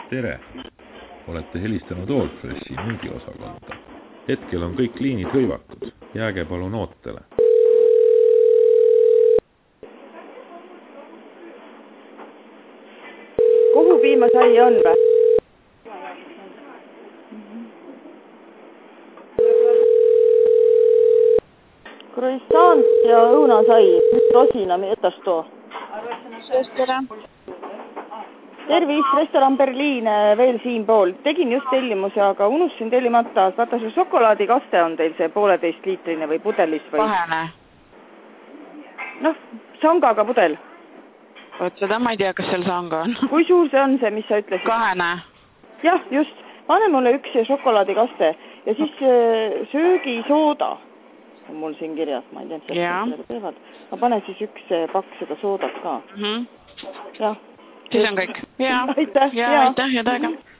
Tere! Olete helistanud Allfreshi müügiosakonda. Hetkel on kõik liinid hõivatud. Jääge palun ootele. Kuhu piimasai on või? Croissant ja õunasai. Rosina, jätas too. Tervis, restoran Berliin veel siinpool. Tegin just tellimuse, aga unustasin tellimata. Vaata, see šokolaadikaste on teil see 1,5 liitrine või pudelis või? Kahene. Noh, sangaga pudel. Võt seda ma ei tea, kas seal sanga on. Kui suur see on see, mis sa ütlesid? Kahene. Jah, just. Pane mulle üks šokolaadikaste ja siis söögisooda on mul siin kirjas. Ma ei tea, et seda teevad. Ma panen siis üks pakk seda soodat ka. Jah. Siis on kõik. Aitäh. Aitäh, head aega.